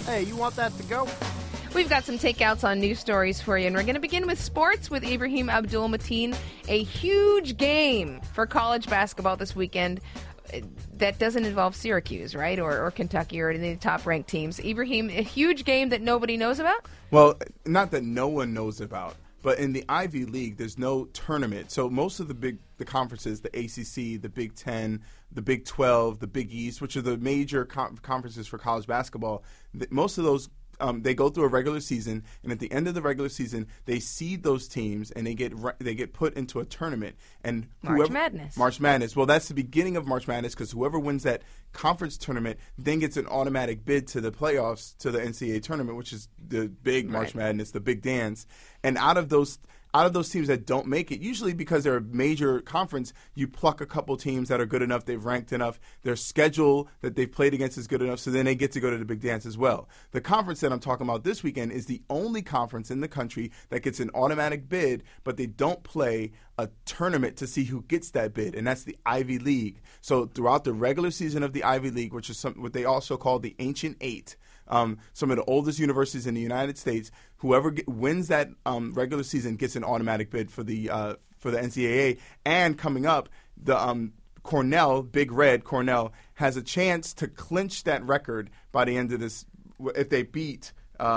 Hey, you want that to go? We've got some takeouts on news stories for you, and we're going to begin with sports with Ibrahim Abdul-Mateen. A huge game for college basketball this weekend that doesn't involve Syracuse, right, or Kentucky or any of the top-ranked teams. Ibrahim, a huge game that nobody knows about? Well, not that no one knows about, but in the Ivy League, there's no tournament. So most of the conferences, the ACC, the Big Ten, the Big 12, the Big East, which are the major conferences for college basketball, most of those they go through a regular season, and at the end of the regular season, they seed those teams, and they get put into a tournament. And March Madness. March Madness. Well, that's the beginning of March Madness because whoever wins that conference tournament then gets an automatic bid to the playoffs, to the NCAA tournament, which is the big March Madness, the big dance. And out of those teams that don't make it, usually because they're a major conference, you pluck a couple teams that are good enough, they've ranked enough, their schedule that they've played against is good enough, so then they get to go to the big dance as well. The conference that I'm talking about this weekend is the only conference in the country that gets an automatic bid, but they don't play a tournament to see who gets that bid, and that's the Ivy League. So throughout the regular season of the Ivy League, which is what they also call the Ancient Eight, some of the oldest universities in the United States, whoever wins that regular season gets an automatic bid for the NCAA. And coming up, the Cornell, Big Red Cornell, has a chance to clinch that record by the end of this if they beat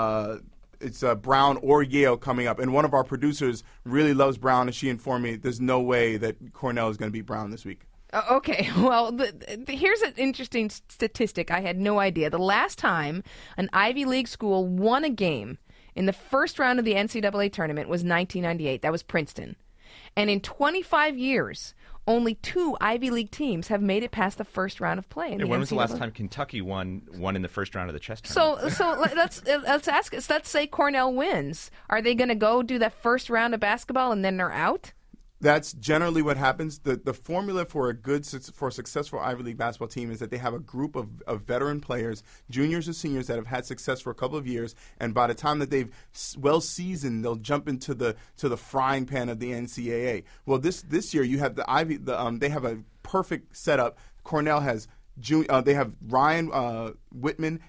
it's Brown or Yale coming up. And one of our producers really loves Brown, and she informed me there's no way that Cornell is going to beat Brown this week. Okay, well, here's an interesting statistic I had no idea. The last time an Ivy League school won a game in the first round of the NCAA tournament was 1998. That was Princeton. And in 25 years, only 2 Ivy League teams have made it past the first round of play. When was the last time Kentucky won in the first round of the chess tournament? So let's ask us. Let's say Cornell wins. Are they going to go do that first round of basketball and then they're out? That's generally what happens. The formula for a successful Ivy League basketball team is that they have a group of veteran players, juniors and seniors, that have had success for a couple of years, and by the time that they've well seasoned, they'll jump into the frying pan of the NCAA. Well, this year you have the Ivy. They have a perfect setup. Cornell has they have Ryan Whitman,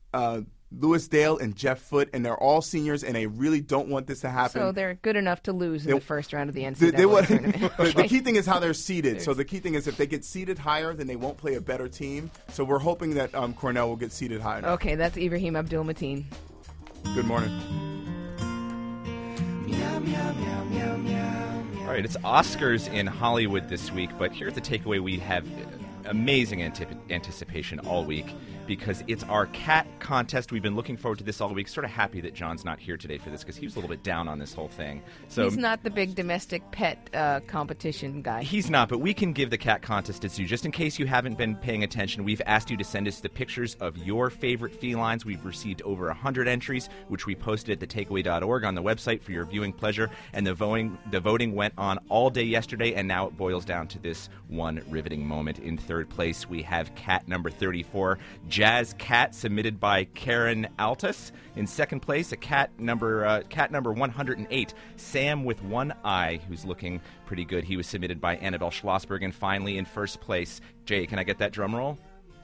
Louis Dale, and Jeff Foote, and they're all seniors, and they really don't want this to happen. So they're good enough to lose in the first round of the NCAA tournament. The key thing is how they're seeded. So the key thing is if they get seeded higher, then they won't play a better team. So we're hoping that Cornell will get seeded higher. Okay, that's Ibrahim Abdul-Mateen. Good morning. All right, it's Oscars in Hollywood this week, but here's the takeaway. We have amazing anticipation all week because it's our cat contest. We've been looking forward to this all week. Sort of happy that John's not here today for this because he was a little bit down on this whole thing. So he's not the big domestic pet competition guy. He's not, but we can give the cat contest its due. Just in case you haven't been paying attention, we've asked you to send us the pictures of your favorite felines. We've received over 100 entries, which we posted at thetakeaway.org on the website for your viewing pleasure. And the voting went on all day yesterday, and now it boils down to this one riveting moment. In third place, we have cat number 34, Jazz Cat, submitted by Karen Altus. In second place, a cat number 108, Sam with one eye, who's looking pretty good. He was submitted by Annabelle Schlossberg. And finally, in first place, Jay, can I get that drum roll?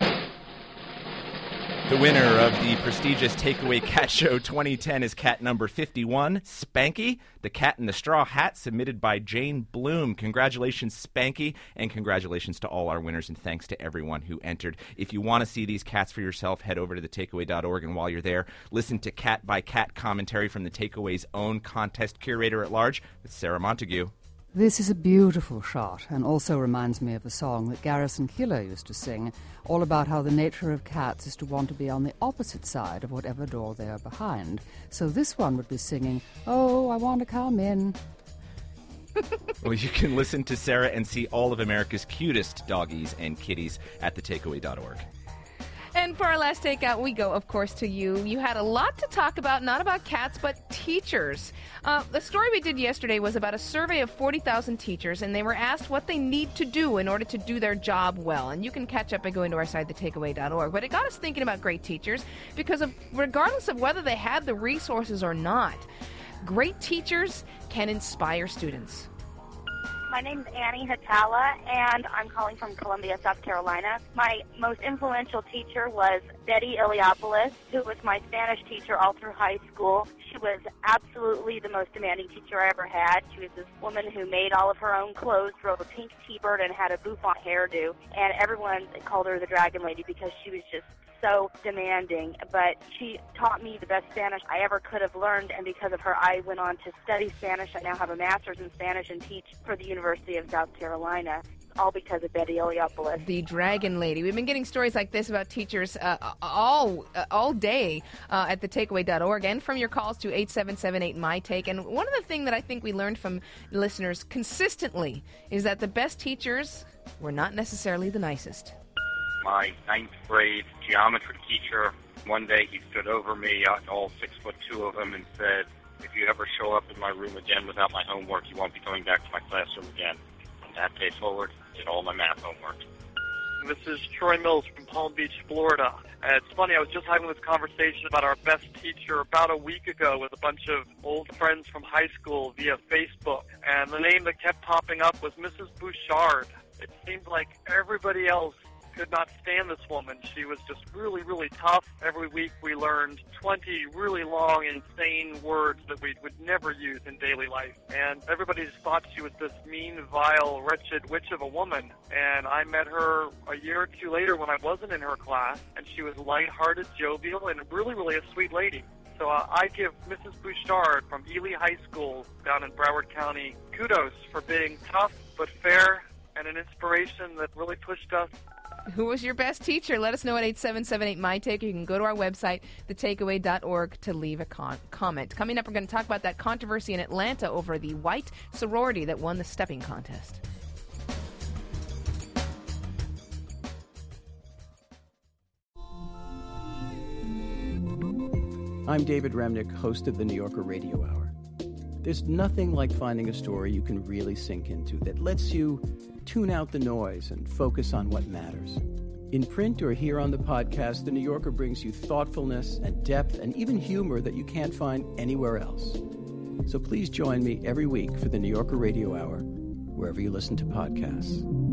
The winner of the prestigious Takeaway Cat Show 2010 is cat number 51, Spanky, the cat in the straw hat, submitted by Jane Bloom. Congratulations, Spanky, and congratulations to all our winners, and thanks to everyone who entered. If you want to see these cats for yourself, head over to thetakeaway.org, and while you're there, listen to cat-by-cat commentary from the Takeaway's own contest curator at large, Sarah Montague. This is a beautiful shot and also reminds me of a song that Garrison Keillor used to sing, all about how the nature of cats is to want to be on the opposite side of whatever door they are behind. So this one would be singing, "Oh, I want to come in." Well, you can listen to Sarah and see all of America's cutest doggies and kitties at thetakeaway.org. And for our last takeout, we go, of course, to you. You had a lot to talk about, not about cats, but teachers. The story we did yesterday was about a survey of 40,000 teachers, and they were asked what they need to do in order to do their job well. And you can catch up by going to our site, thetakeaway.org. But it got us thinking about great teachers because regardless of whether they had the resources or not, great teachers can inspire students. My name's Annie Hatala, and I'm calling from Columbia, South Carolina. My most influential teacher was Betty Iliopoulos, who was my Spanish teacher all through high school. She was absolutely the most demanding teacher I ever had. She was this woman who made all of her own clothes, drove a pink T-bird, and had a bouffant hairdo. And everyone called her the Dragon Lady because she was just so demanding, but she taught me the best Spanish I ever could have learned, and because of her, I went on to study Spanish. I now have a master's in Spanish and teach for the University of South Carolina, all because of Betty Iliopoulos. The Dragon Lady. We've been getting stories like this about teachers all day at thetakeaway.org and from your calls to 877-8-MY-TAKE. And one of the things that I think we learned from listeners consistently is that the best teachers were not necessarily the nicest. My 9th grade geometry teacher, one day he stood over me, all 6'2" of him, and said, "If you ever show up in my room again without my homework, you won't be coming back to my classroom again." From that day forward, I did all my math homework. This is Troy Mills from Palm Beach, Florida. And it's funny, I was just having this conversation about our best teacher about a week ago with a bunch of old friends from high school via Facebook. And the name that kept popping up was Mrs. Bouchard. It seemed like everybody else could not stand this woman. She was just really, really tough. Every week we learned 20 really long, insane words that we would never use in daily life. And everybody just thought she was this mean, vile, wretched witch of a woman. And I met her a year or two later when I wasn't in her class, and she was lighthearted, jovial, and really, really a sweet lady. So I give Mrs. Bouchard from Ely High School down in Broward County kudos for being tough but fair and an inspiration that really pushed us. Who was your best teacher? Let us know at 877-8-MY-TAKE. You can go to our website, thetakeaway.org, to leave a comment. Coming up, we're going to talk about that controversy in Atlanta over the white sorority that won the stepping contest. I'm David Remnick, host of the New Yorker Radio Hour. There's nothing like finding a story you can really sink into that lets you tune out the noise and focus on what matters. In print or here on the podcast, The New Yorker brings you thoughtfulness and depth and even humor that you can't find anywhere else. So please join me every week for the New Yorker Radio Hour, wherever you listen to podcasts.